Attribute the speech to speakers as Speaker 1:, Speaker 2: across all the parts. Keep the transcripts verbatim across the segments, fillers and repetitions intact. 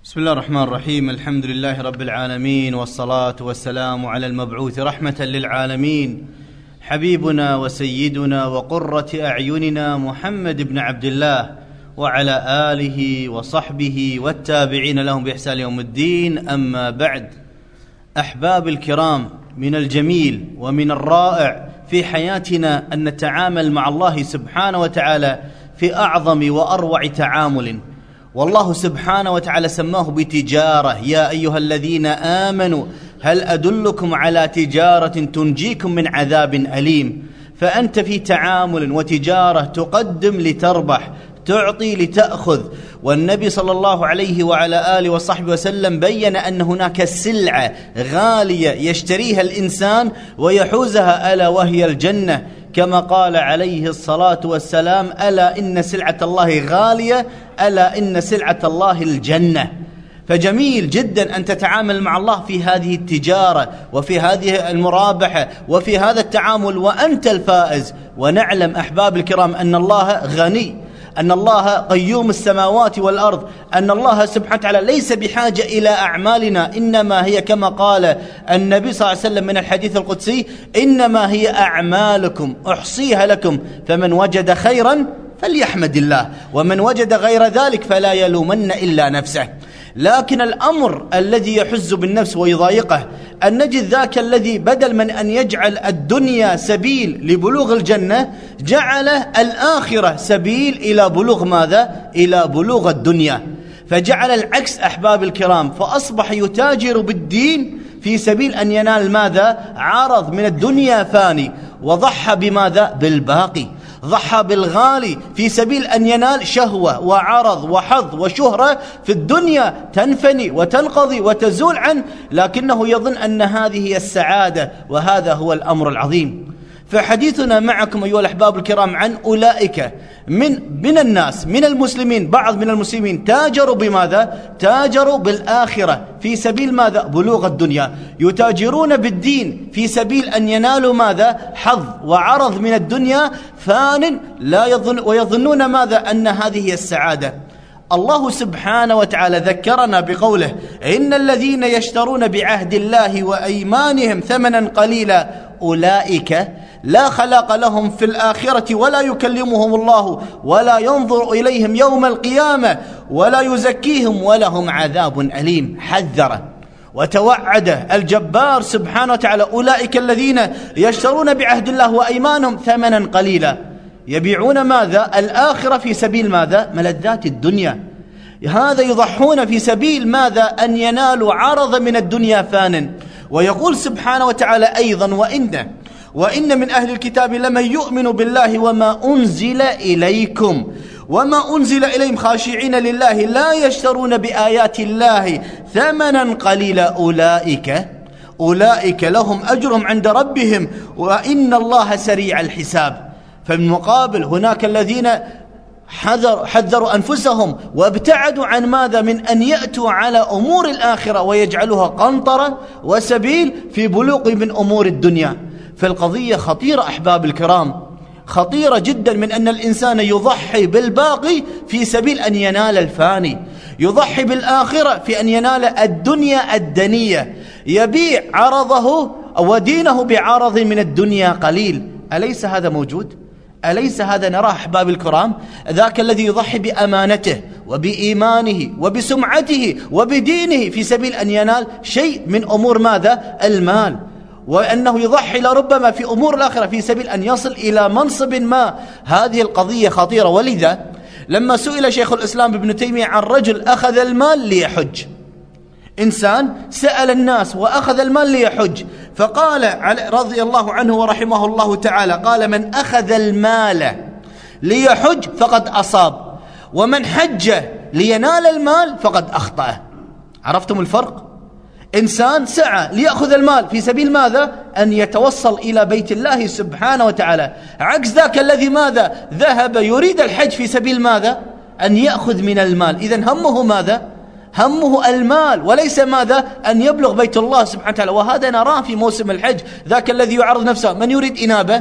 Speaker 1: بسم الله الرحمن الرحيم. الحمد لله رب العالمين، والصلاة والسلام على المبعوث رحمة للعالمين، حبيبنا وسيدنا وقرة أعيننا محمد بن عبد الله، وعلى آله وصحبه والتابعين لهم بإحسان يوم الدين. أما بعد، أحباب الكرام، من الجميل ومن الرائع في حياتنا أن نتعامل مع الله سبحانه وتعالى في أعظم وأروع تعامل، والله سبحانه وتعالى سماه بتجارة: يا أيها الذين آمنوا هل أدلكم على تجارة تنجيكم من عذاب أليم. فأنت في تعامل وتجارة، تقدم لتربح، تعطي لتأخذ. والنبي صلى الله عليه وعلى آله وصحبه وسلم بيّن أن هناك سلعة غالية يشتريها الإنسان ويحوزها، ألا وهي الجنة، كما قال عليه الصلاة والسلام: ألا إن سلعة الله غالية، ألا إن سلعة الله الجنة. فجميل جدا أن تتعامل مع الله في هذه التجارة وفي هذه المرابحة وفي هذا التعامل وأنت الفائز. ونعلم أحباب الكرام أن الله غني، أن الله قيوم السماوات والأرض، أن الله سبحانه وتعالى ليس بحاجة إلى أعمالنا، إنما هي كما قال النبي صلى الله عليه وسلم من الحديث القدسي: إنما هي أعمالكم أحصيها لكم، فمن وجد خيرا فليحمد الله، ومن وجد غير ذلك فلا يلومن إلا نفسه. لكن الأمر الذي يحز بالنفس ويضايقه أن نجد ذاك الذي بدل من أن يجعل الدنيا سبيل لبلوغ الجنة، جعل الآخرة سبيل إلى بلوغ ماذا؟ إلى بلوغ الدنيا. فجعل العكس أحباب الكرام، فأصبح يتاجر بالدين في سبيل أن ينال ماذا؟ عرض من الدنيا فاني، وضحى بماذا؟ بالباقي. ضحى بالغالي في سبيل أن ينال شهوة وعرض وحظ وشهرة في الدنيا تنفني وتنقضي وتزول عنه، لكنه يظن أن هذه هي السعادة، وهذا هو الأمر العظيم. فحديثنا معكم أيها الأحباب الكرام عن أولئك من من الناس، من المسلمين، بعض من المسلمين تاجروا بماذا؟ تاجروا بالآخرة في سبيل ماذا؟ بلوغ الدنيا. يتاجرون بالدين في سبيل أن ينالوا ماذا؟ حظ وعرض من الدنيا فان لا يظن، ويظنون ماذا؟ أن هذه هي السعادة. الله سبحانه وتعالى ذكرنا بقوله: إن الذين يشترون بعهد الله وأيمانهم ثمنا قليلا أولئك لا خلاق لهم في الآخرة ولا يكلمهم الله ولا ينظر إليهم يوم القيامة ولا يزكيهم ولهم عذاب أليم. حذر وتوعد الجبار سبحانه وتعالى أولئك الذين يشترون بعهد الله وأيمانهم ثمنا قليلا، يبيعون ماذا؟ الآخرة في سبيل ماذا؟ ملذات الدنيا. هذا يضحون في سبيل ماذا؟ أن ينالوا عرض من الدنيا فان. ويقول سبحانه وتعالى أيضا: وإن وإن من أهل الكتاب لمن يؤمن بالله وما أنزل إليكم وما أنزل إليهم خاشعين لله لا يشترون بآيات الله ثمنا قليلا أولئك أولئك لهم أجرهم عند ربهم وإن الله سريع الحساب. فالمقابل هناك الذين حذر حذروا أنفسهم وابتعدوا عن ماذا؟ من أن يأتوا على أمور الآخرة ويجعلوها قنطرة وسبيل في بلوغ من أمور الدنيا. فالقضية خطيرة أحباب الكرام، خطيرة جدا، من أن الإنسان يضحي بالباقي في سبيل أن ينال الفاني، يضحي بالآخرة في أن ينال الدنيا الدنية، يبيع عرضه ودينه بعرض من الدنيا قليل. أليس هذا موجود؟ أليس هذا نراه أحباب الكرام؟ ذاك الذي يضحي بأمانته وبإيمانه وبسمعته وبدينه في سبيل أن ينال شيء من أمور ماذا؟ المال، وأنه يضحي لربما في أمور الآخرة في سبيل أن يصل إلى منصب ما. هذه القضية خطيرة. ولذا لما سئل شيخ الإسلام ابن تيمية عن رجل أخذ المال ليحج، إنسان سأل الناس وأخذ المال ليحج، فقال رضي الله عنه ورحمه الله تعالى، قال: من أخذ المال ليحج فقد أصاب، ومن حج لينال المال فقد أخطأ. عرفتم الفرق؟ إنسان سعى ليأخذ المال في سبيل ماذا؟ أن يتوصل إلى بيت الله سبحانه وتعالى، عكس ذاك الذي ماذا؟ ذهب يريد الحج في سبيل ماذا؟ أن يأخذ من المال. إذن همه ماذا؟ همه المال، وليس ماذا؟ أن يبلغ بيت الله سبحانه وتعالى. وهذا نراه في موسم الحج، ذاك الذي يعرض نفسه، من يريد إنابة،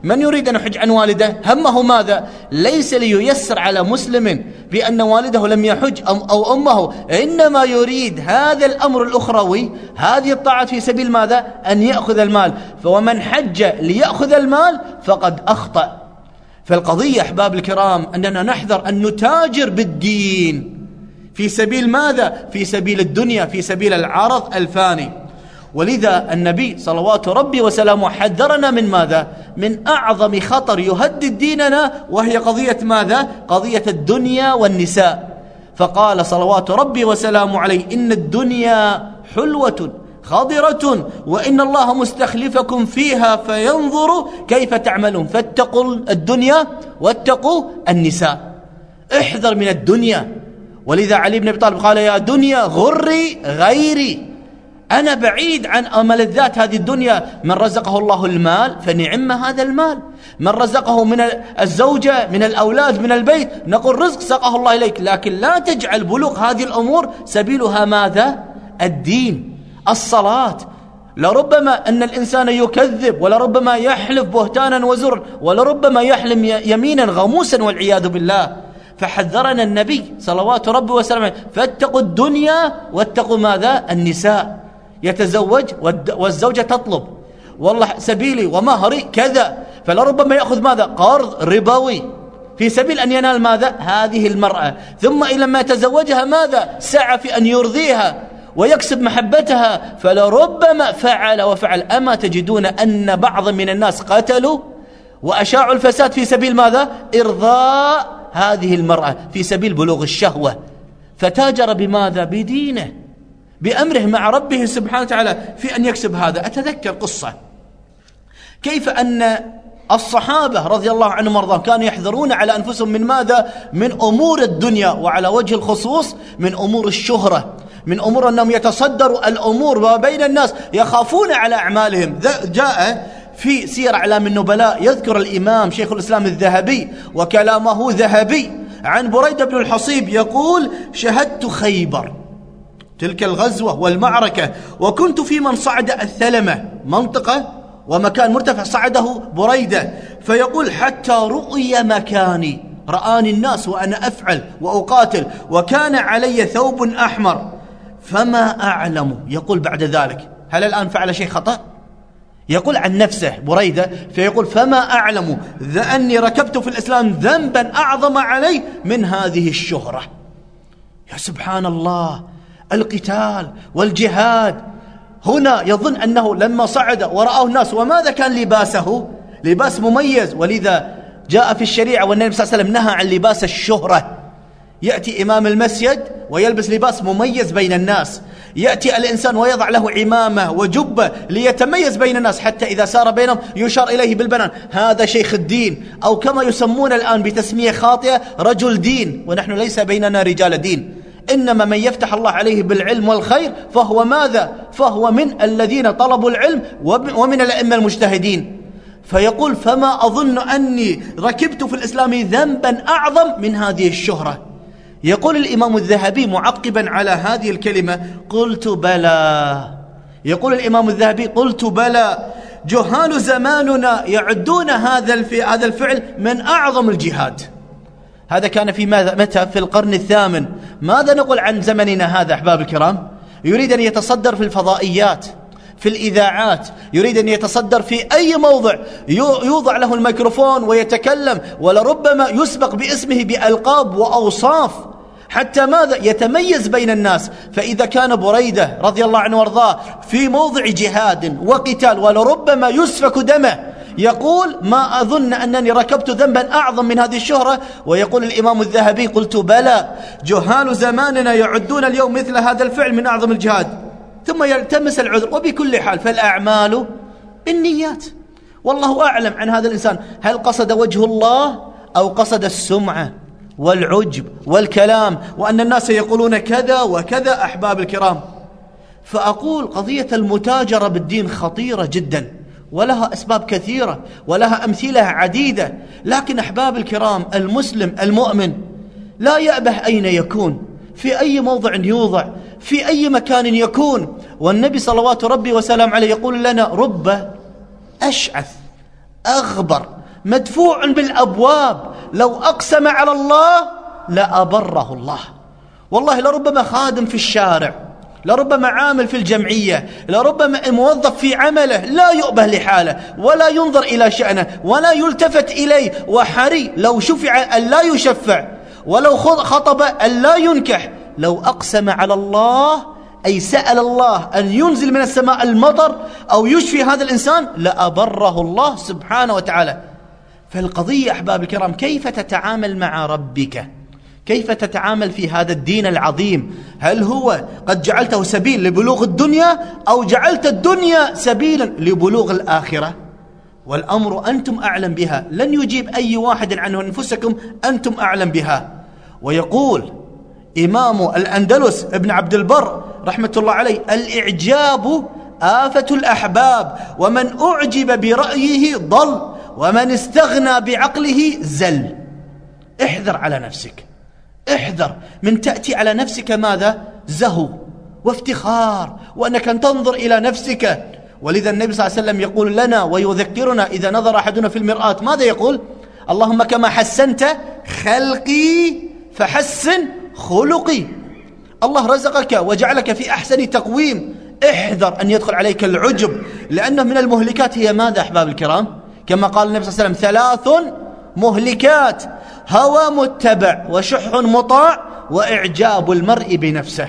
Speaker 1: من يريد أن يحج عن والده همه ماذا؟ ليس لييسر على مسلم بأن والده لم يحج أو أمه، إنما يريد هذا الأمر الأخروي، هذه الطاعة في سبيل ماذا؟ أن يأخذ المال. فومن حج ليأخذ المال فقد أخطأ. فالقضية أحباب الكرام أننا نحذر أن نتاجر بالدين في سبيل ماذا؟ في سبيل الدنيا، في سبيل العرض الفاني. ولذا النبي صلوات ربي وسلامه حذرنا من ماذا؟ من أعظم خطر يهدد ديننا، وهي قضية ماذا؟ قضية الدنيا والنساء. فقال صلوات ربي وسلامه عليه: إن الدنيا حلوة خضرة وإن الله مستخلفكم فيها فينظر كيف تعملون، فاتقوا الدنيا واتقوا النساء. احذر من الدنيا. ولذا علي بن أبي طالب قال: يا دنيا غري غيري، أنا بعيد عن ملذات هذه الدنيا. من رزقه الله المال فنعم هذا المال، من رزقه من الزوجة، من الأولاد، من البيت، نقول رزق ساقه الله إليك، لكن لا تجعل بلوغ هذه الأمور سبيلها ماذا؟ الدين، الصلاة. لربما أن الإنسان يكذب، ولربما يحلف بهتانا وزرا، ولربما يحلم يمينا غموسا والعياذ بالله. فحذرنا النبي صلوات ربي وسلامه: فاتقوا الدنيا واتقوا ماذا؟ النساء. يتزوج والزوجة تطلب: والله سبيلي ومهري كذا، فلربما يأخذ ماذا؟ قرض ربوي في سبيل أن ينال ماذا؟ هذه المرأة. ثم إلى ما يتزوجها ماذا؟ سعى في أن يرضيها ويكسب محبتها، فلربما فعل وفعل. أما تجدون أن بعض من الناس قتلوا وأشاعوا الفساد في سبيل ماذا؟ إرضاء هذه المرأة، في سبيل بلوغ الشهوة. فتاجر بماذا؟ بدينه، بأمره مع ربه سبحانه وتعالى في أن يكسب هذا. أتذكر قصة كيف أن الصحابة رضي الله عنهم وارضاهم كانوا يحذرون على أنفسهم من ماذا؟ من أمور الدنيا، وعلى وجه الخصوص من أمور الشهرة، من أمور أنهم يتصدروا الأمور بين الناس، يخافون على أعمالهم. جاء في سير أعلام النبلاء يذكر الإمام شيخ الإسلام الذهبي وكلامه ذهبي عن بريدة بن الحصيب يقول: شهدت خيبر، تلك الغزوة والمعركة، وكنت في من صعد الثلمة، منطقة ومكان مرتفع صعده بريدة، فيقول: حتى رؤي مكاني، رآني الناس وأنا أفعل وأقاتل، وكان علي ثوب أحمر فما أعلم. يقول بعد ذلك: هل الآن فعل شيء خطأ؟ يقول عن نفسه بريدة، فيقول: فما أعلم أني ركبت في الإسلام ذنبا أعظم علي من هذه الشهرة. يا سبحان الله، القتال والجهاد. هنا يظن أنه لما صعد ورآه الناس، وماذا كان لباسه؟ لباس مميز. ولذا جاء في الشريعة والنبي صلى الله عليه وسلم نهى عن لباس الشهرة. يأتي إمام المسجد ويلبس لباس مميز بين الناس، يأتي الإنسان ويضع له عمامة وجبة ليتميز بين الناس، حتى إذا سار بينهم يشار إليه بالبنان: هذا شيخ الدين، أو كما يسمون الآن بتسمية خاطئة: رجل دين. ونحن ليس بيننا رجال دين، إنما من يفتح الله عليه بالعلم والخير فهو ماذا؟ فهو من الذين طلبوا العلم ومن الأئمة المجتهدين. فيقول: فما أظن أني ركبت في الإسلام ذنبا أعظم من هذه الشهرة. يقول الإمام الذهبي معقبا على هذه الكلمة: قلت بلى. يقول الإمام الذهبي: قلت بلى، جهال زماننا يعدون هذا هذا الفعل من أعظم الجهاد. هذا كان في ماذا؟ متى؟ في القرن الثامن. ماذا نقول عن زمننا هذا أحباب الكرام؟ يريد أن يتصدر في الفضائيات، في الإذاعات، يريد أن يتصدر في أي موضع، يوضع له الميكروفون ويتكلم، ولربما يسبق باسمه بألقاب وأوصاف، حتى ماذا؟ يتميز بين الناس. فإذا كان بريدة رضي الله عنه وارضاه في موضع جهاد وقتال ولربما يسفك دمه، يقول: ما أظن أنني ركبت ذنبا أعظم من هذه الشهرة. ويقول الإمام الذهبي: قلت بلى، جهال زماننا يعدون اليوم مثل هذا الفعل من أعظم الجهاد. ثم يلتمس العذر. وبكل حال فالأعمال بالنيات، والله أعلم عن هذا الإنسان، هل قصد وجه الله أو قصد السمعة والعجب والكلام، وأن الناس يقولون كذا وكذا. أحباب الكرام، فأقول قضية المتاجرة بالدين خطيرة جدا، ولها أسباب كثيرة ولها أمثلة عديدة. لكن أحباب الكرام، المسلم المؤمن لا يأبه أين يكون، في أي موضع يوضع، في أي مكان يكون. والنبي صلوات ربي وسلام عليه يقول لنا: رب أشعث أغبر مدفوع بالأبواب، لو أقسم على الله لأبره الله. والله لربما خادم في الشارع، لربما عامل في الجمعية، لربما موظف في عمله لا يؤبه لحاله ولا ينظر إلى شأنه ولا يلتفت إليه، وحري لو شفع أن لا يشفع، ولو خطب أن لا ينكح، لو أقسم على الله أي سأل الله أن ينزل من السماء المطر أو يشفي هذا الإنسان لأبره الله سبحانه وتعالى. فالقضية أحباب الكرام كيف تتعامل مع ربك؟ كيف تتعامل في هذا الدين العظيم؟ هل هو قد جعلته سبيل لبلوغ الدنيا أو جعلت الدنيا سبيلا لبلوغ الآخرة؟ والأمر أنتم أعلم بها، لن يجيب أي واحد عنه أنفسكم، أنتم أعلم بها. ويقول إمام الأندلس ابن عبد البر رحمة الله عليه: الإعجاب آفة الأحباب، ومن أعجب برأيه ضل، ومن استغنى بعقله زل. احذر على نفسك، احذر من تأتي على نفسك ماذا؟ زهو وافتخار، وأنك أن تنظر إلى نفسك. ولذا النبي صلى الله عليه وسلم يقول لنا ويذكرنا إذا نظر أحدنا في المرآة ماذا يقول؟ اللهم كما حسنت خلقي فحسن خلقي. الله رزقك وجعلك في أحسن تقويم، احذر أن يدخل عليك العجب، لأنه من المهلكات هي ماذا أحباب الكرام؟ كما قال النبي صلى الله عليه وسلم: ثلاث مهلكات: هوى متبع، وشح مطاع، وإعجاب المرء بنفسه.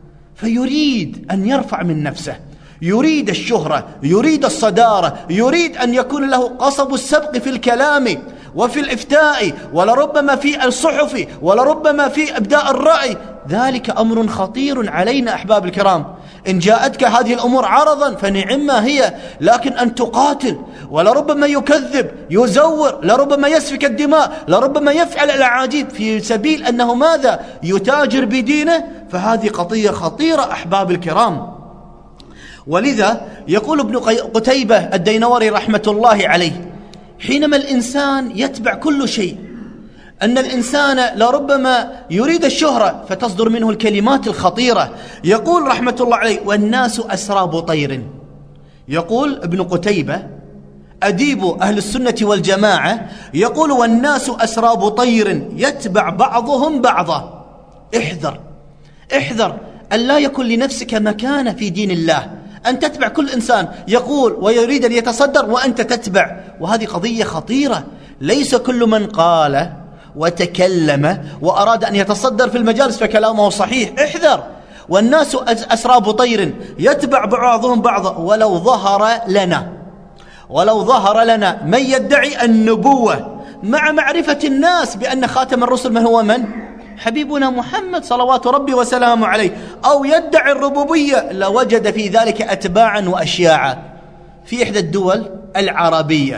Speaker 1: فيريد أن يرفع من نفسه، يريد الشهرة، يريد الصدارة، يريد أن يكون له قصب السبق في الكلام وفي الإفتاء، ولربما في الصحف، ولربما في إبداء الرأي. ذلك أمر خطير علينا أحباب الكرام. إن جاءتك هذه الأمور عرضا فنعم هي، لكن أن تقاتل، ولربما يكذب، يزور، لربما يسفك الدماء، لربما يفعل الأعاجيب في سبيل أنه ماذا؟ يتاجر بدينه، فهذه قضية خطيرة أحباب الكرام. ولذا يقول ابن قتيبة الدينوري رحمة الله عليه: حينما الإنسان يتبع كل شيء، أن الإنسان لربما يريد الشهرة فتصدر منه الكلمات الخطيرة. يقول رحمة الله عليه: والناس أسراب طير. يقول ابن قتيبة أديب أهل السنة والجماعة، يقول: والناس أسراب طير يتبع بعضهم بعضا. احذر احذر أن لا يكون لنفسك مكانة في دين الله، أن تتبع كل إنسان يقول ويريد أن يتصدر وأنت تتبع، وهذه قضية خطيرة. ليس كل من قال وتكلم وأراد أن يتصدر في المجالس فكلامه صحيح، احذر. والناس أسراب طير يتبع بعضهم بعضا، ولو ظهر لنا ولو ظهر لنا من يدعي النبوة مع معرفة الناس بأن خاتم الرسل من هو من؟ حبيبنا محمد صلوات ربي وسلامه عليه، أو يدعي الربوبية، لوجد في ذلك أتباعا وأشياعا. في إحدى الدول العربية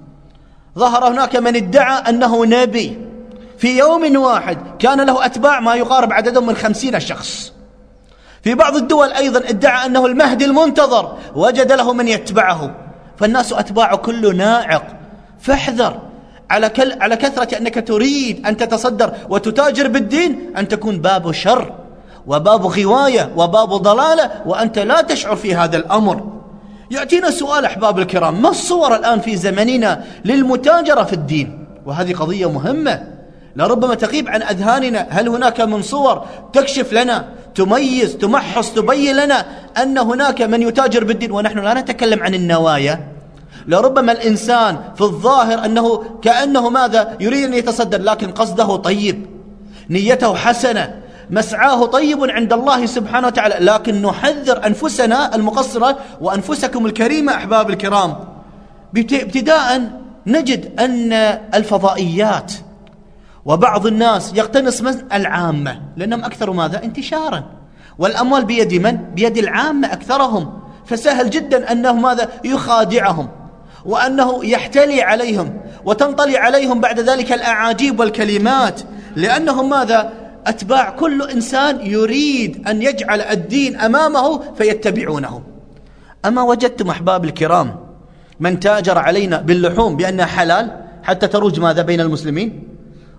Speaker 1: ظهر هناك من ادعى أنه نبي، في يوم واحد كان له أتباع ما يقارب عددهم من خمسين شخص. في بعض الدول أيضا ادعى أنه المهدي المنتظر، وجد له من يتبعه. فالناس أتباع كل ناعق. فاحذر على, كل على كثرة أنك تريد أن تتصدر وتتاجر بالدين، أن تكون باب شر وباب غواية وباب ضلالة وأنت لا تشعر في هذا الأمر. يأتينا سؤال أحباب الكرام: ما الصور الآن في زمننا للمتاجرة في الدين؟ وهذه قضية مهمة لربما تغيب عن أذهاننا. هل هناك من صور تكشف لنا، تميز، تمحص، تبين لنا أن هناك من يتاجر بالدين؟ ونحن لا نتكلم عن النوايا. لربما الإنسان في الظاهر أنه كأنه ماذا؟ يريد أن يتصدر، لكن قصده طيب، نيته حسنة، مسعاه طيب عند الله سبحانه وتعالى. لكن نحذر أنفسنا المقصرة وأنفسكم الكريمة أحباب الكرام. ابتداء نجد أن الفضائيات وبعض الناس يقتنص من العامة، لأنهم أكثر ماذا؟ انتشارا. والأموال بيد من؟ بيد العامة أكثرهم. فسهل جدا أنه ماذا؟ يخادعهم، وأنه يحتلي عليهم، وتنطلي عليهم بعد ذلك الأعاجيب والكلمات، لأنهم ماذا؟ أتباع كل إنسان يريد أن يجعل الدين أمامه فيتبعونه. أما وجدتم أحباب الكرام من تاجر علينا باللحوم بأنها حلال حتى تروج ماذا؟ بين المسلمين،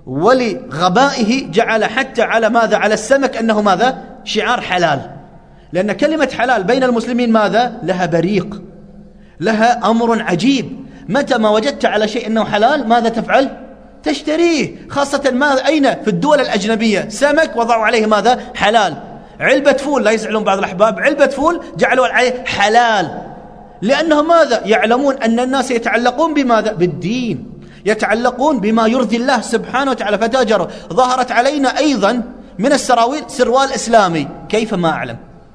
Speaker 1: ولغبائه جعل حتى على ماذا؟ على السمك أنه ماذا؟ شعار حلال، لأن كلمة حلال بين المسلمين ماذا؟ لها بريق، لها أمر عجيب. متى ما وجدت على شيء أنه حلال ماذا تفعل؟ تشتريه، خاصة ما أين في الدول الأجنبية سمك وضعوا عليه ماذا؟ حلال. علبة فول، لا يزعلون بعض الأحباب، علبة فول جعلوا عليه حلال، لأنهم ماذا؟ يعلمون أن الناس يتعلقون بماذا؟ بالدين، يتعلقون بما يرضي الله سبحانه وتعالى فتاجروا. ظهرت علينا أيضا من السراويل سروال إسلامي، كيف ما أعلم،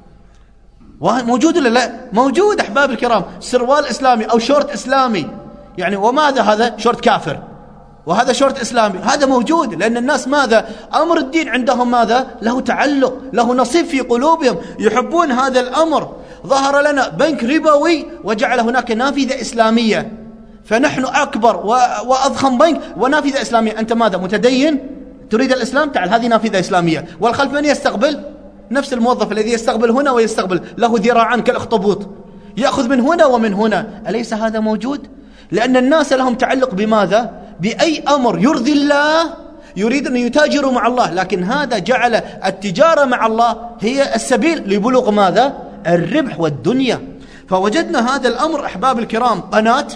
Speaker 1: موجود ولا لا؟ موجود أحباب الكرام، سروال إسلامي أو شورت إسلامي، يعني وماذا هذا؟ شورت كافر، وهذا شورت إسلامي، هذا موجود لأن الناس ماذا؟ أمر الدين عندهم ماذا؟ له تعلق، له نصيب في قلوبهم، يحبون هذا الأمر. ظهر لنا بنك ربوي وجعل هناك نافذة إسلامية، فنحن أكبر وأضخم بنك ونافذة إسلامية. أنت ماذا؟ متدين تريد الإسلام؟ تعال هذه نافذة إسلامية، والخلف من يستقبل؟ نفس الموظف الذي يستقبل هنا ويستقبل، له ذراعان كالأخطبوط، يأخذ من هنا ومن هنا. أليس هذا موجود؟ لأن الناس لهم تعلق بماذا؟ بأي أمر يرضي الله، يريد أن يتاجروا مع الله، لكن هذا جعل التجارة مع الله هي السبيل لبلوغ ماذا؟ الربح والدنيا. فوجدنا هذا الأمر أحباب الكرام، قناة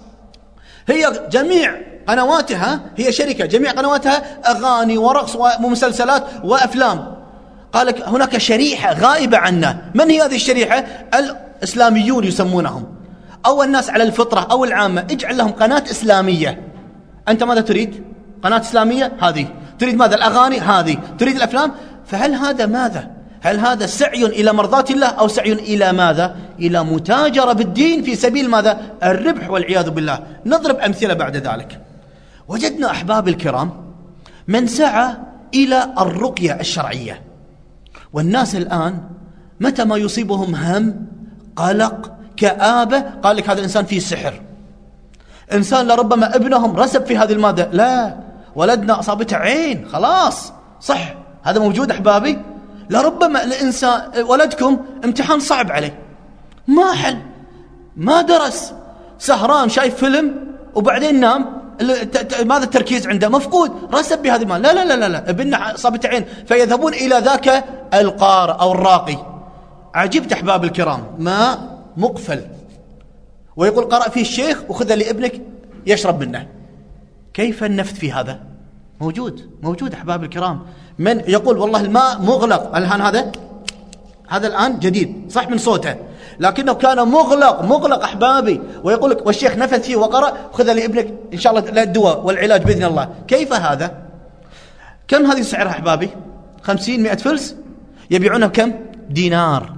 Speaker 1: هي جميع قنواتها، هي شركة جميع قنواتها أغاني ورقص ومسلسلات وأفلام. قال هناك شريحة غائبة عنا، من هي هذه الشريحة؟ الإسلاميون يسمونهم، أو الناس على الفطرة أو العامة، اجعل لهم قناة إسلامية. أنت ماذا تريد؟ قناة إسلامية هذه، تريد ماذا؟ الأغاني هذه، تريد الأفلام. فهل هذا ماذا؟ هل هذا سعي إلى مرضاة الله أو سعي إلى ماذا؟ إلى متاجرة بالدين في سبيل ماذا؟ الربح والعياذ بالله. نضرب أمثلة بعد ذلك. وجدنا أحباب الكرام من سعى إلى الرقية الشرعية، والناس الآن متى ما يصيبهم هم، قلق، كآبة، قال لك هذا الإنسان فيه سحر. إنسان لربما ابنهم رسب في هذه المادة، لا ولدنا أصابته عين، خلاص صح، هذا موجود أحبابي. لربما الإنسان ولدكم امتحان صعب عليه، ما حل، ما درس، سهران شايف فيلم وبعدين نام، ماذا التركيز عنده؟ مفقود، رسب بهذه المال، لا لا لا لا, لا. ابننا أصابته عين، فيذهبون إلى ذاك القارئ أو الراقي. عجبت أحباب الكرام، ماء مقفل، ويقول قرأ فيه الشيخ وخذ لابنك يشرب منه. كيف النفث في هذا؟ موجود موجود أحباب الكرام. من يقول والله الماء مغلق الآن، هذا هذا الآن جديد صح من صوته، لكنه كان مغلق مغلق أحبابي، ويقول لك والشيخ نفث فيه وقرأ خذ لابنك إن شاء الله الدواء والعلاج بإذن الله. كيف هذا؟ كم هذه سعرها أحبابي؟ خمسين مئة فلس، يبيعونها كم؟ دينار.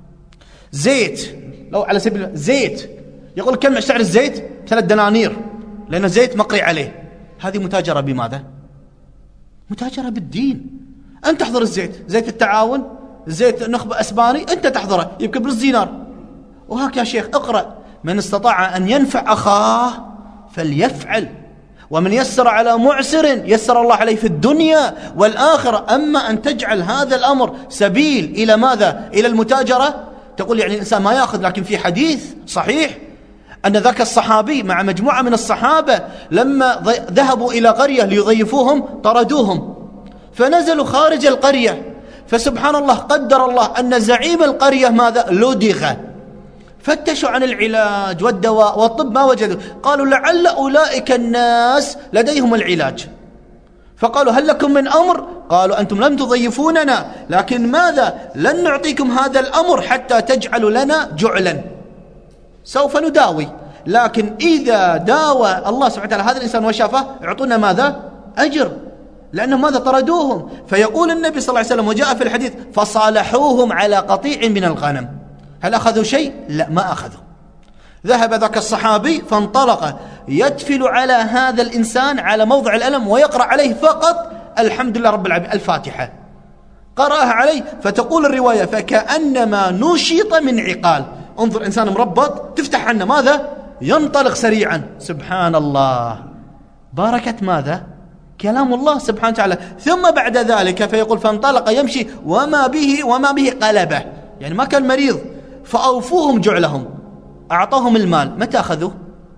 Speaker 1: زيت، لو على سبيل زيت يقول كم سعر الزيت؟ ثلاث دنانير، لأن الزيت مقري عليه. هذه متاجرة بماذا؟ متاجرة بالدين. أنت تحضر الزيت، زيت التعاون، زيت نخبة أسباني، أنت تحضره يبقى بنص دينار. وهكذا يا شيخ اقرأ، من استطاع أن ينفع أخاه فليفعل، ومن يسر على معسر يسر الله عليه في الدنيا والآخرة. أما أن تجعل هذا الأمر سبيل إلى ماذا؟ إلى المتاجرة. تقول يعني الإنسان ما يأخذ، لكن في حديث صحيح أن ذاك الصحابي مع مجموعة من الصحابة لما ذهبوا إلى قرية ليضيفوهم طردوهم، فنزلوا خارج القرية، فسبحان الله قدر الله أن زعيم القرية ماذا؟ لدغ. فتشوا عن العلاج والدواء والطب ما وجدوا، قالوا لعل أولئك الناس لديهم العلاج، فقالوا هل لكم من أمر؟ قالوا أنتم لم تضيفوننا، لكن ماذا؟ لن نعطيكم هذا الأمر حتى تجعلوا لنا جعلا، سوف نداوي، لكن إذا داوى الله سبحانه وتعالى هذا الإنسان وشافه اعطونا ماذا؟ أجر، لأنهم ماذا؟ طردوهم. فيقول النبي صلى الله عليه وسلم وجاء في الحديث فصالحوهم على قطيع من الغنم. هل أخذوا شيء؟ لا، ما أخذوا. ذهب ذاك الصحابي فانطلق يتفل على هذا الإنسان على موضع الألم ويقرأ عليه فقط الحمد لله رب العالمين الفاتحة، قرأها عليه، فتقول الرواية فكأنما نشط من عقال. انظر إنسان مربط تفتح عنه ماذا؟ ينطلق سريعا. سبحان الله، باركة ماذا؟ كلام الله سبحانه وتعالى. ثم بعد ذلك فيقول فانطلق يمشي وما به وما به قلبه، يعني ما كان مريض، فأوفوهم جعلهم، أعطاهم المال. متى أخذوه؟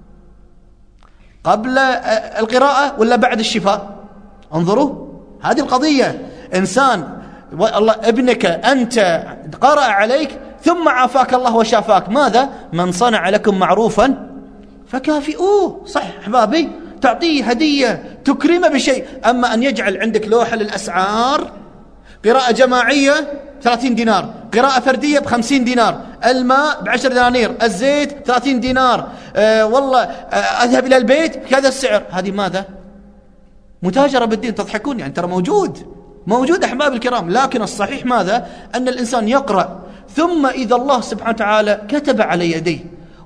Speaker 1: قبل القراءة ولا بعد الشفاء؟ انظروا هذه القضية. إنسان الله ابنك أنت قرأ عليك ثم عافاك الله وشافاك، ماذا؟ من صنع لكم معروفا
Speaker 2: فكافئوه. صح أحبابي، تعطيه هدية، تكرمه بشيء. أما أن يجعل عندك لوحة للأسعار، قراءة جماعية ثلاثين دينار، قراءة فردية بخمسين دينار، الماء بعشر دنانير، الزيت ثلاثين دينار، آه والله آه أذهب إلى البيت كذا السعر. هذه ماذا؟ متاجرة بالدين. تضحكون يعني، ترى موجود موجود أحباب الكرام. لكن الصحيح ماذا؟ أن الإنسان يقرأ، ثم إذا الله سبحانه وتعالى كتب على يديه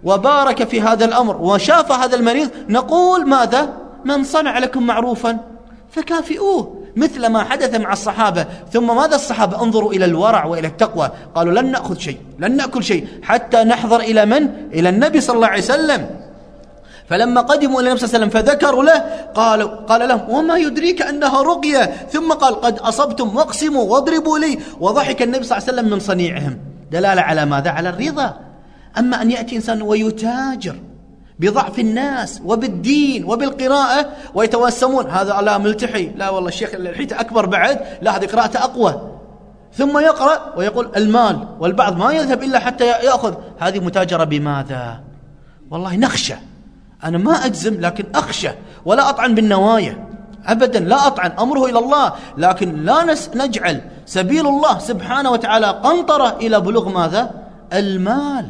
Speaker 2: وبارك في هذا الأمر وشاف هذا المريض، نقول ماذا؟ من صنع لكم معروفا فكافئوه، مثل ما حدث مع الصحابة. ثم ماذا الصحابة؟ انظروا إلى الورع وإلى التقوى، قالوا لن نأخذ شيء، لن نأكل شيء حتى نحضر إلى من؟ إلى النبي صلى الله عليه وسلم. فلما قدموا إلى النبي صلى الله عليه وسلم فذكروا له، قالوا قال لهم وما يدريك أنها رقية، ثم قال قد أصبتم واقسموا واضربوا لي. وضحك النبي صلى الله عليه وسلم من صنيعهم، دلالة على ماذا؟ على الرضا. أما أن يأتي إنسان ويتاجر بضعف الناس وبالدين وبالقراءة ويتوسمون هذا لا ملتحي، لا والله الشيخ الحيته أكبر بعد، لا هذه قراءته أقوى، ثم يقرأ ويقول المال، والبعض ما يذهب إلا حتى يأخذ. هذه متاجرة بماذا؟ والله نخشى، أنا ما أجزم لكن أخشى ولا أطعن بالنوايا أبدا، لا أطعن، أمره إلى الله، لكن لا نجعل سبيل الله سبحانه وتعالى قنطرة إلى بلوغ ماذا؟ المال.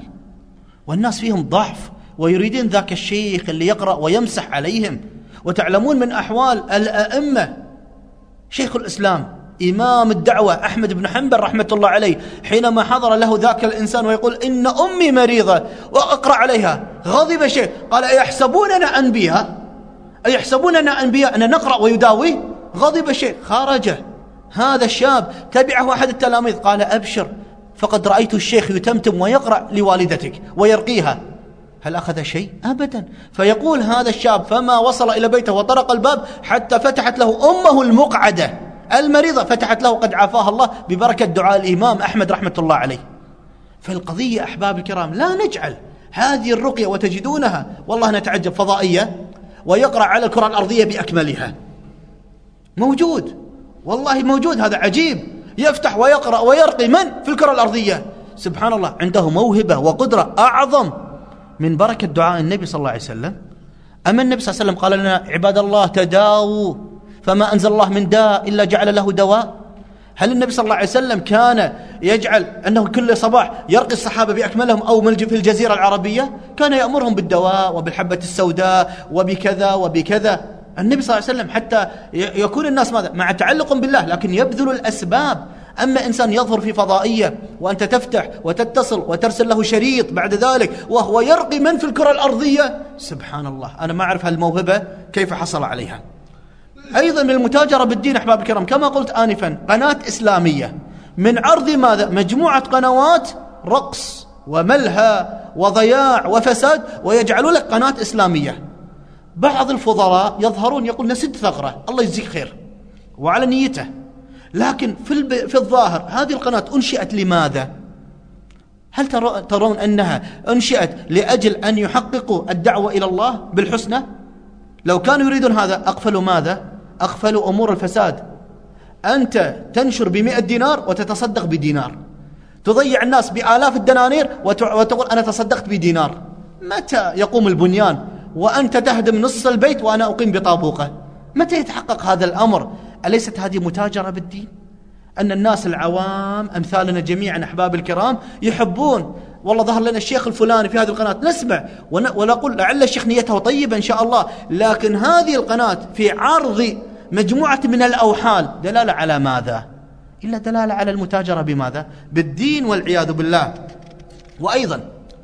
Speaker 2: والناس فيهم ضعف ويريدين ذاك الشيخ اللي يقرأ ويمسح عليهم. وتعلمون من أحوال الأئمة شيخ الإسلام إمام الدعوة أحمد بن حنبل رحمة الله عليه، حينما حضر له ذاك الإنسان ويقول إن أمي مريضة وأقرأ عليها، غضب شيخ، قال أيحسبوننا أنبياء؟ أيحسبوننا أنبياء أن نقرأ ويداوي؟ غضب شيخ، خرج هذا الشاب، تبعه أحد التلاميذ قال أبشر فقد رأيت الشيخ يتمتم ويقرأ لوالدتك ويرقيها. هل أخذ شيء؟ أبدا. فيقول هذا الشاب فما وصل إلى بيته وطرق الباب حتى فتحت له أمه المقعدة المريضة، فتحت له قد عافاها الله ببركة دعاء الإمام أحمد رحمة الله عليه. فالقضية أحباب الكرام لا نجعل هذه الرقية، وتجدونها والله نتعجب فضائية ويقرأ على الكرة الأرضية بأكملها، موجود والله موجود، هذا عجيب، يفتح ويقرأ ويرقي من في الكرة الأرضية، سبحان الله، عنده موهبة وقدرة أعظم من بركة دعاء النبي صلى الله عليه وسلم. أما النبي صلى الله عليه وسلم قال لنا عباد الله تداووا فما أنزل الله من داء إلا جعل له دواء. هل النبي صلى الله عليه وسلم كان يجعل أنه كل صباح يرقي الصحابة بأكملهم أو في الجزيرة العربية؟ كان يأمرهم بالدواء وبالحبة السوداء وبكذا وبكذا. النبي صلى الله عليه وسلم حتى يكون الناس ماذا؟ مع تعلق بالله لكن يبذل الأسباب. أما إنسان يظهر في فضائية وأنت تفتح وتتصل وترسل له شريط بعد ذلك وهو يرقي من في الكرة الأرضية، سبحان الله، أنا ما أعرف هالموهبة كيف حصل عليها. أيضا من المتاجرة بالدين أحباب الكرام كما قلت آنفا، قناة إسلامية من عرض ماذا؟ مجموعة قنوات رقص وملهى وضياع وفساد، ويجعلوا لك قناة إسلامية. بعض الفضلاء يظهرون يقول نسد ثغرة، الله يجزيك خير، وعلى نيته، لكن في, الب... في الظاهر هذه القناة أنشئت لماذا؟ هل ترون أنها أنشئت لأجل أن يحققوا الدعوة إلى الله بالحسنى؟ لو كانوا يريدون هذا أقفلوا ماذا؟ أقفلوا أمور الفساد. أنت تنشر بمئة دينار وتتصدق بدينار، تضيع الناس بآلاف الدنانير وتقول أنا تصدقت بدينار. متى يقوم البنيان وأنت تهدم نص البيت وأنا أقيم بطابوقة؟ متى يتحقق هذا الأمر؟ أليست هذه متاجرة بالدين؟ أن الناس العوام أمثالنا جميعا أحباب الكرام يحبون والله ظهر لنا الشيخ الفلاني في هذه القناة، نسمع ونقول لعل الشيخ نيته طيبة إن شاء الله، لكن هذه القناة في عرض مجموعة من الأوحال دلالة على ماذا؟ إلا دلالة على المتاجرة بماذا؟ بالدين والعياذ بالله. وأيضا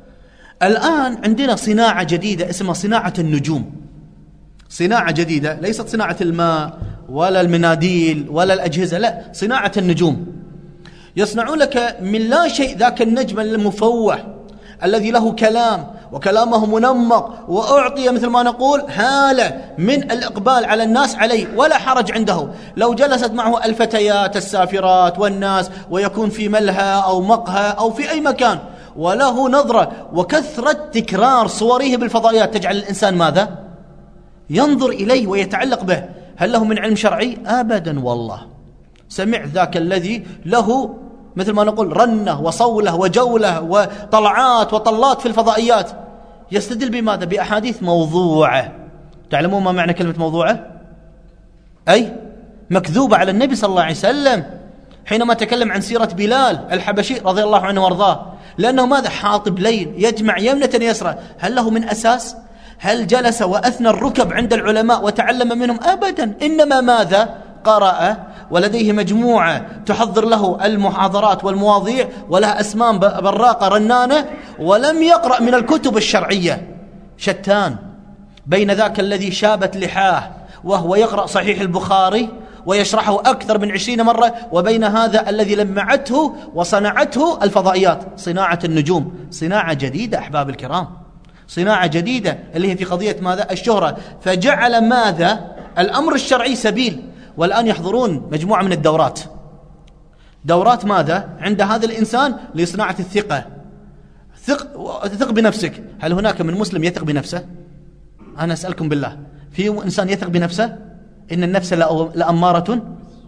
Speaker 2: الآن عندنا صناعة جديدة اسمها صناعة النجوم، صناعة جديدة ليست صناعة الماء ولا المناديل ولا الأجهزة، لا، صناعة النجوم. يصنعون لك من لا شيء ذاك النجم المفوح الذي له كلام وكلامه منمق وأعطي مثل ما نقول هالة من الإقبال على الناس عليه، ولا حرج عنده لو جلست معه الفتيات السافرات والناس ويكون في ملهى أو مقهى أو في أي مكان، وله نظرة وكثرة تكرار صوره بالفضائيات تجعل الإنسان ماذا؟ ينظر إليه ويتعلق به. هل له من علم شرعي؟ أبدا والله. سمع ذاك الذي له مثل ما نقول رنة وصولة وجولة وطلعات وطلات في الفضائيات، يستدل بماذا؟ بأحاديث موضوعة. تعلمون ما معنى كلمة موضوعة؟ أي مكذوبة على النبي صلى الله عليه وسلم، حينما تكلم عن سيرة بلال الحبشي رضي الله عنه وارضاه، لأنه ماذا؟ حاطب ليل يجمع يمنة يسرى. هل له من أساس؟ هل جلس وأثنى الركب عند العلماء وتعلم منهم؟ أبدا، إنما ماذا؟ قرأ، ولديه مجموعة تحضر له المحاضرات والمواضيع ولها أسماء براقة رنانة، ولم يقرأ من الكتب الشرعية. شتان بين ذاك الذي شابت لحاه وهو يقرأ صحيح البخاري ويشرحه أكثر من عشرين مرة، وبين هذا الذي لمعته وصنعته الفضائيات، صناعة النجوم، صناعة جديدة أحباب الكرام، صناعة جديدة اللي هي في قضية ماذا؟ الشهرة. فجعل ماذا؟ الأمر الشرعي سبيل. والآن يحضرون مجموعة من الدورات، دورات ماذا؟ عند هذا الإنسان لصناعة الثقة. ثق, ثق بنفسك. هل هناك من مسلم يثق بنفسه؟ أنا أسألكم بالله، في إنسان يثق بنفسه؟ إن النفس لأمارة،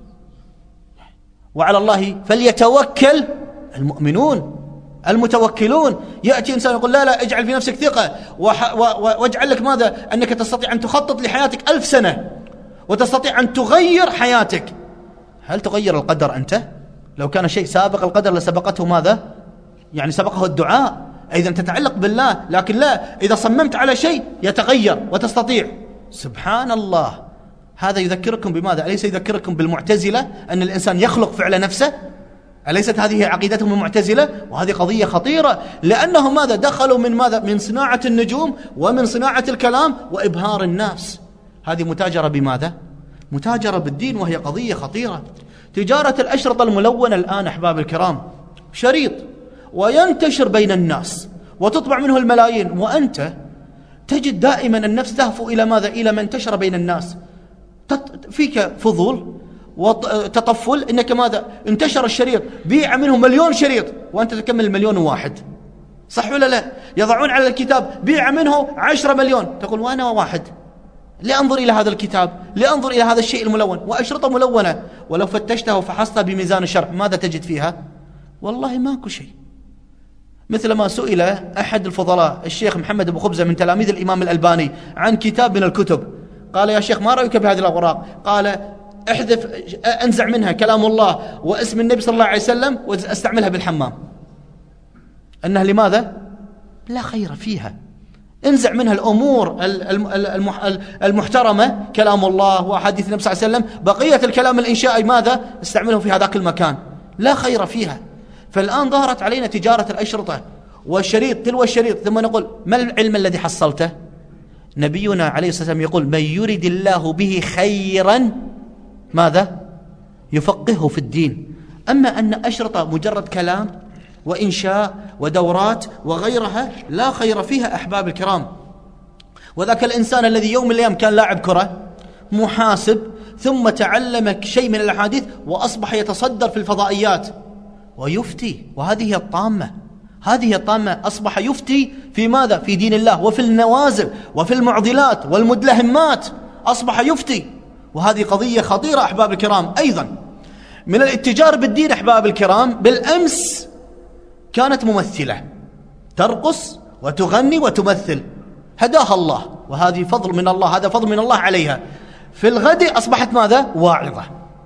Speaker 2: وعلى الله فليتوكل المؤمنون المتوكلون. يأتي إنسان يقول لا لا اجعل في نفسك ثقة، واجعل لك ماذا؟ أنك تستطيع أن تخطط لحياتك ألف سنة وتستطيع أن تغير حياتك. هل تغير القدر أنت؟ لو كان شيء سابق القدر لسبقته ماذا؟ يعني سبقه الدعاء. إذا تتعلق بالله، لكن لا، إذا صممت على شيء يتغير وتستطيع. سبحان الله. هذا يذكركم بماذا؟ أليس يذكركم بالمعتزلة أن الإنسان يخلق فعل نفسه؟ أليست هذه عقيدتهم المعتزلة؟ وهذه قضية خطيرة، لأنهم ماذا؟ دخلوا من ماذا؟ من صناعة النجوم ومن صناعة الكلام وإبهار الناس. هذه متاجرة بماذا؟ متاجرة بالدين، وهي قضية خطيرة. تجارة الأشرطة الملونة الآن أحباب الكرام، شريط وينتشر بين الناس وتطبع منه الملايين، وأنت تجد دائما النفس تهفو إلى ماذا؟ إلى ما انتشر بين الناس. فيك فضول وتطفل، إنك ماذا؟ انتشر الشريط، بيع منه مليون شريط وأنت تكمل المليون واحد، صح ولا لا؟ يضعون على الكتاب بيع منه عشرة مليون، تقول وأنا واحد، لأنظر إلى هذا الكتاب، لأنظر إلى هذا الشيء الملون. وأشرطة ملونة ولو فتشتها وفحصتها بميزان الشرع ماذا تجد فيها؟ والله ماكو شيء. مثل ما سئل أحد الفضلاء الشيخ محمد أبو خبزة من تلاميذ الإمام الألباني عن كتاب من الكتب، قال يا شيخ ما رأيك بهذه الأوراق؟ قال احذف، انزع منها كلام الله واسم النبي صلى الله عليه وسلم واستعملها بالحمام. أنها لماذا؟ لا خير فيها. انزع منها الأمور المحترمة، كلام الله وأحاديث النبي صلى الله عليه وسلم، بقية الكلام الإنشائي ماذا؟ استعمله في هذاك المكان، لا خير فيها. فالآن ظهرت علينا تجارة الأشرطة والشريط تلو الشريط، ثم نقول ما العلم الذي حصلته؟ نبينا عليه الصلاة والسلام يقول من يرد الله به خيرا ماذا؟ يفقهه في الدين. أما أن أشرطة مجرد كلام وإنشاء ودورات وغيرها لا خير فيها أحباب الكرام. وذاك الإنسان الذي يوم من الأيام كان لاعب كرة محاسب ثم تعلم شيء من الأحاديث وأصبح يتصدر في الفضائيات ويفتي، وهذه هي الطامة، هذه هي الطامة. أصبح يفتي في ماذا؟ في دين الله وفي النوازل وفي المعضلات والمدلهمات، أصبح يفتي، وهذه قضية خطيرة أحباب الكرام. أيضا من الاتجار بالدين أحباب الكرام، بالأمس كانت ممثلة ترقص وتغني وتمثل، هداها الله، وهذه فضل من الله، هذا فضل من الله عليها. في الغد أصبحت ماذا؟ واعظة،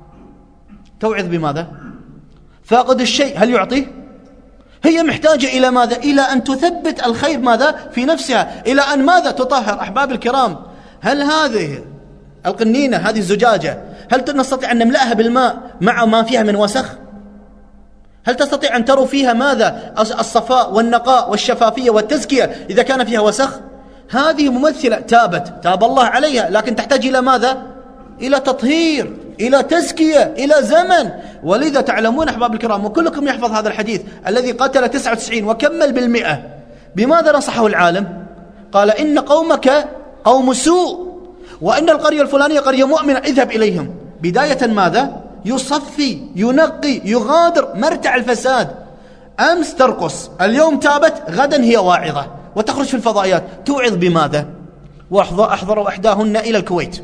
Speaker 2: توعظ بماذا؟ فاقد الشيء هل يعطيه؟ هي محتاجة إلى ماذا؟ إلى أن تثبت الخير ماذا؟ في نفسها، إلى أن ماذا؟ تطهر. أحباب الكرام، هل هذه القنينة، هذه الزجاجة، هل نستطيع أن نملأها بالماء مع ما فيها من وسخ؟ هل تستطيع أن تروا فيها ماذا؟ الصفاء والنقاء والشفافية والتزكية إذا كان فيها وسخ؟ هذه ممثلة تابت، تاب الله عليها، لكن تحتاج إلى ماذا؟ إلى تطهير، إلى تزكية، إلى زمن. ولذا تعلمون أحباب الكرام، وكلكم يحفظ هذا الحديث، الذي قتل تسعة وتسعين وكمل بالمئة، بماذا نصحه العالم؟ قال إن قومك قوم سوء، وإن القرية الفلانية قرية مؤمنة، اذهب إليهم. بداية ماذا؟ يصفي، ينقي، يغادر مرتع الفساد. أمس ترقص، اليوم تابت، غدا هي واعظة وتخرج في الفضائيات، توعظ بماذا؟ وأحضروا إحداهن إلى الكويت،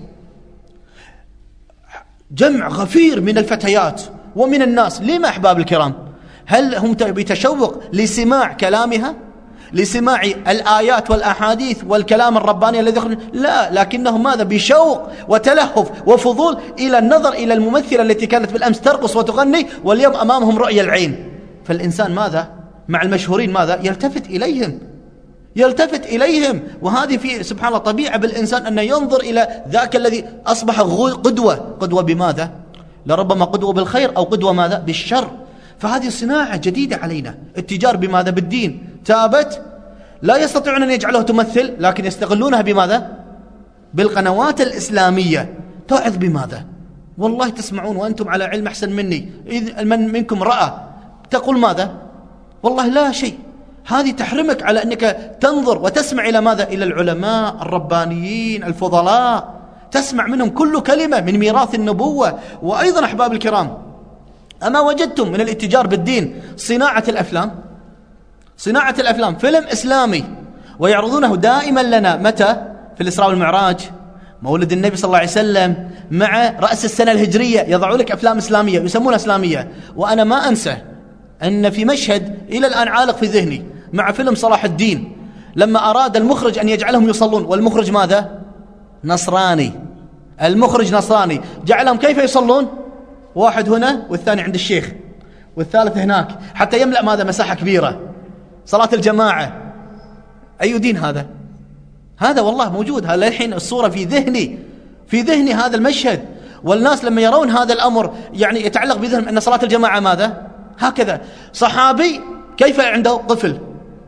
Speaker 2: جمع غفير من الفتيات ومن الناس. لما أحباب الكرام؟ هل هم بتشوق لسماع كلامها؟ لسماع الآيات والأحاديث والكلام الرباني الذي يخرج، لا، لكنهم ماذا؟ بشوق وتلهف وفضول إلى النظر إلى الممثلة التي كانت بالأمس ترقص وتغني واليوم أمامهم رؤية العين. فالإنسان ماذا؟ مع المشهورين ماذا؟ يلتفت إليهم، يلتفت إليهم. وهذه في سبحان الله طبيعة بالإنسان أن ينظر إلى ذاك الذي أصبح قدوة. قدوة بماذا؟ لربما قدوة بالخير أو قدوة ماذا؟ بالشر. فهذه صناعة جديدة علينا. التجار بماذا؟ بالدين تابت، لا يستطيعون أن يجعلوها تمثل، لكن يستغلونها بماذا؟ بالقنوات الإسلامية. توعظ بماذا؟ والله تسمعون وأنتم على علم أحسن مني، إذ من منكم رأى تقول ماذا؟ والله لا شيء. هذه تحرمك على أنك تنظر وتسمع إلى ماذا؟ إلى العلماء الربانيين الفضلاء، تسمع منهم كل كلمة من ميراث النبوة. وأيضا أحباب الكرام، أما وجدتم من الاتجار بالدين صناعة الأفلام؟ صناعة الأفلام، فيلم إسلامي ويعرضونه دائما لنا متى؟ في الإسراء والمعراج، مولد النبي صلى الله عليه وسلم، مع رأس السنة الهجرية يضعوا لك أفلام إسلامية يسمونها إسلامية. وأنا ما أنسى أن في مشهد إلى الآن عالق في ذهني مع فيلم صلاح الدين، لما أراد المخرج أن يجعلهم يصلون، والمخرج ماذا؟ نصراني. المخرج نصراني، جعلهم كيف يصلون؟ واحد هنا والثاني عند الشيخ والثالث هناك، حتى يملأ ماذا؟ مساحة كبيرة، صلاة الجماعة. أي دين هذا؟ هذا والله موجود، هذا الحين الصورة في ذهني، في ذهني هذا المشهد. والناس لما يرون هذا الأمر يعني يتعلق بذهنهم أن صلاة الجماعة ماذا؟ هكذا. صحابي كيف عنده طفل؟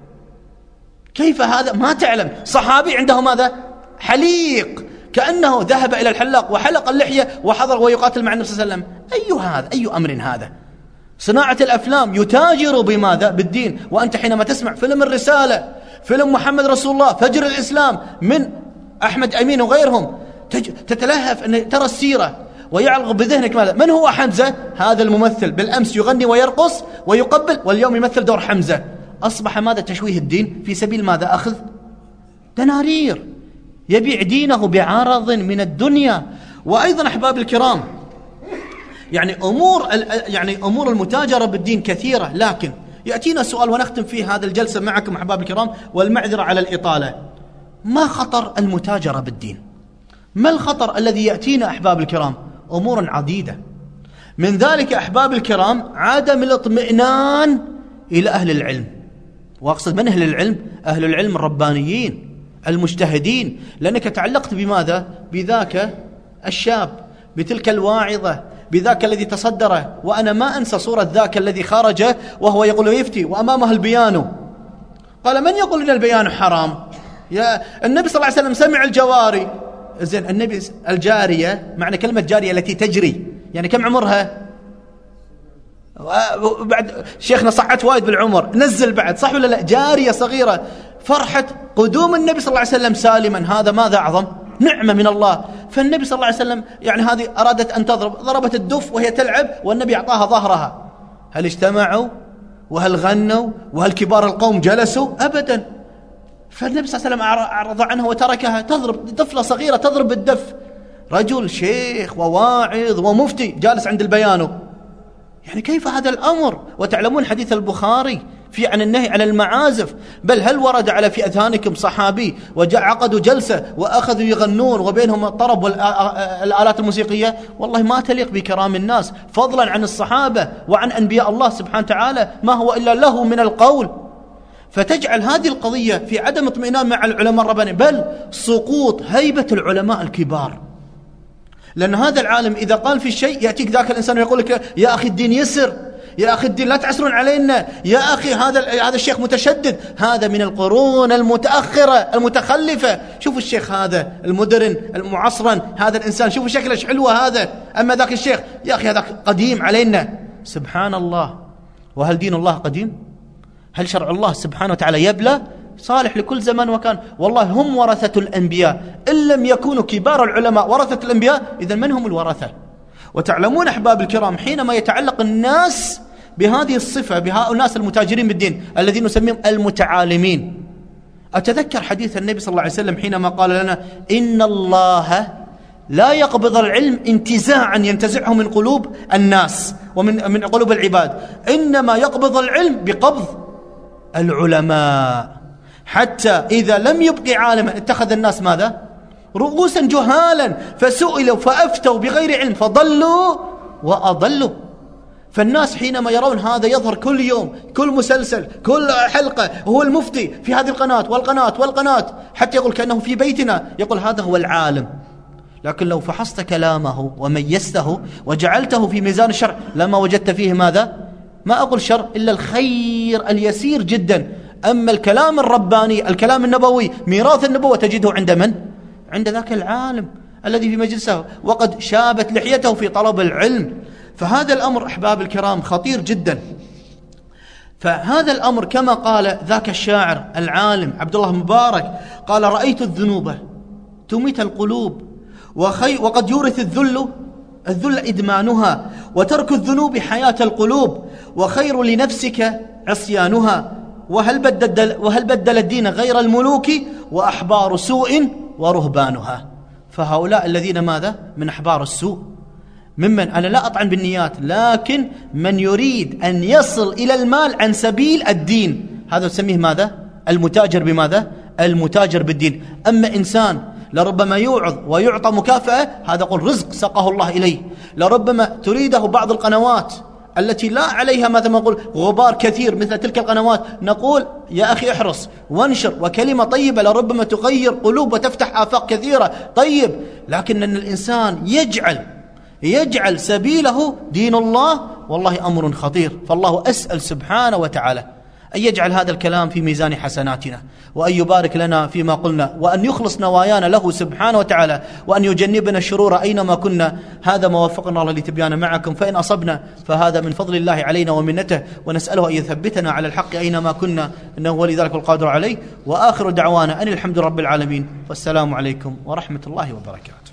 Speaker 2: كيف هذا؟ ما تعلم. صحابي عنده ماذا؟ حليق، كأنه ذهب إلى الحلاق وحلق اللحية وحضر ويقاتل مع النبي صلى الله عليه وسلم. أي هذا؟ أي أمر هذا؟ صناعة الأفلام، يتاجر بماذا؟ بالدين. وأنت حينما تسمع فيلم الرسالة، فيلم محمد رسول الله، فجر الإسلام من أحمد أمين وغيرهم، تتلهف أن ترى السيرة ويعلق بذهنك ماذا؟ من هو حمزة؟ هذا الممثل بالأمس يغني ويرقص ويقبل، واليوم يمثل دور حمزة. أصبح ماذا؟ تشويه الدين في سبيل ماذا؟ أخذ دنانير، يبيع دينه بعرض من الدنيا. وأيضا أحباب الكرام، يعني أمور يعني أمور المتاجرة بالدين كثيرة، لكن يأتينا سؤال ونختم فيه هذا الجلسة معكم أحباب الكرام، والمعذرة على الإطالة. ما خطر المتاجرة بالدين؟ ما الخطر الذي يأتينا أحباب الكرام؟ أمور عديدة، من ذلك أحباب الكرام عدم الاطمئنان إلى أهل العلم. وأقصد من أهل العلم؟ أهل العلم الربانيين المجتهدين، لأنك تعلقت بماذا؟ بذاك الشاب، بتلك الواعظة، بذاك الذي تصدره. وأنا ما أنسى صورة ذاك الذي خرج وهو يقول يفتي وأمامه البيانو، قال من يقول إن البيان حرام؟ يا النبي صلى الله عليه وسلم سمع الجواري. زين، النبي الجارية، معنى كلمة جارية التي تجري، يعني كم عمرها؟ بعد شيخنا صعت وايد بالعمر، نزل بعد، صح ولا لا؟ جارية صغيرة، فرحة قدوم النبي صلى الله عليه وسلم سالما، هذا ماذا أعظم؟ نعمة من الله. فالنبي صلى الله عليه وسلم يعني هذه أرادت أن تضرب، ضربت الدف وهي تلعب والنبي أعطاها ظهرها. هل اجتمعوا؟ وهل غنوا؟ وهل كبار القوم جلسوا؟ أبدا. فالنبي صلى الله عليه وسلم أعرض عنها وتركها تضرب، طفلة صغيرة تضرب بالدف، رجل شيخ وواعظ ومفتي جالس عند البيانو. يعني كيف هذا الأمر؟ وتعلمون حديث البخاري في عن النهي على المعازف، بل هل ورد على في أذهانكم صحابي وعقدوا جلسة وأخذوا يغنون وبينهم الطرب والآلات الموسيقية؟ والله ما تليق بكرام الناس، فضلا عن الصحابة وعن أنبياء الله سبحانه وتعالى، ما هو إلا له من القول. فتجعل هذه القضية في عدم اطمئنان مع العلماء الربانيين، بل سقوط هيبة العلماء الكبار. لأن هذا العالم إذا قال في الشيء يأتيك ذاك الإنسان ويقول لك يا أخي الدين يسر، يا أخي الدين لا تعسرون علينا، يا أخي هذا هذا الشيخ متشدد. هذا من القرون المتأخرة المتخلفة. شوفوا الشيخ هذا المدرن المعصرا، هذا الإنسان شوفوا شكله ايش حلوة هذا، أما ذاك الشيخ يا أخي هذا قديم علينا. سبحان الله. وهل دين الله قديم؟ هل شرع الله سبحانه وتعالى يبلى؟ صالح لكل زمان وكان. والله هم ورثة الأنبياء، إن لم يكونوا كبار العلماء ورثة الأنبياء، إذن من هم الورثة؟ وتعلمون أحباب الكرام، حينما يتعلق الناس بهذه الصفة، بهؤلاء الناس المتاجرين بالدين الذين نسميهم المتعالمين، أتذكر حديث النبي صلى الله عليه وسلم حينما قال لنا إن الله لا يقبض العلم انتزاعا ينتزعه من قلوب الناس ومن من قلوب العباد، إنما يقبض العلم بقبض العلماء. حتى إذا لم يبقي عالما اتخذ الناس ماذا؟ رؤوسا جهالا، فسئلوا فأفتوا بغير علم فضلوا وأضلوا. فالناس حينما يرون هذا يظهر كل يوم، كل مسلسل، كل حلقة هو المفتي في هذه القناة والقناة والقناة، حتى يقول كأنه في بيتنا، يقول هذا هو العالم. لكن لو فحصت كلامه وميزته وجعلته في ميزان الشرع لما وجدت فيه ماذا؟ ما أقول شر إلا الخير اليسير جدا. أما الكلام الرباني، الكلام النبوي، ميراث النبوة، تجده عند من؟ عند ذاك العالم الذي في مجلسه وقد شابت لحيته في طلب العلم. فهذا الأمر أحباب الكرام خطير جدا. فهذا الأمر كما قال ذاك الشاعر العالم عبد الله مبارك، قال: رأيت الذنوب تميت القلوب وخي وقد يورث الذل الذل إدمانها، وترك الذنوب حياة القلوب، وخير لنفسك عصيانها، وهل بدل, وهل بدل الدين غير الملوك، وأحبار سوء ورهبانها. فهؤلاء الذين ماذا؟ من أحبار السوء، ممن أنا لا أطعن بالنيات، لكن من يريد أن يصل إلى المال عن سبيل الدين، هذا نسميه ماذا؟ المتاجر بماذا؟ المتاجر بالدين. أما إنسان لربما يوعظ ويعطى مكافأة، هذا قل رزق سقه الله إليه. لربما تريده بعض القنوات التي لا عليها مثل ما نقول غبار كثير مثل تلك القنوات، نقول يا أخي احرص وانشر، وكلمة طيبة لربما تغير قلوب وتفتح آفاق كثيرة. طيب، لكن أن الإنسان يجعل يجعل سبيله دين الله، والله أمر خطير. فالله أسأل سبحانه وتعالى أن يجعل هذا الكلام في ميزان حسناتنا، وأن يبارك لنا فيما قلنا، وأن يخلص نوايانا له سبحانه وتعالى، وأن يجنبنا الشرور أينما كنا. هذا ما وفقنا الله لتبيان معكم، فإن أصبنا فهذا من فضل الله علينا ومنته، ونسأله أن يثبتنا على الحق أينما كنا، إنه ولي ذلك القادر عليه. وآخر دعوانا أن الحمد لله رب العالمين، والسلام عليكم ورحمة الله وبركاته.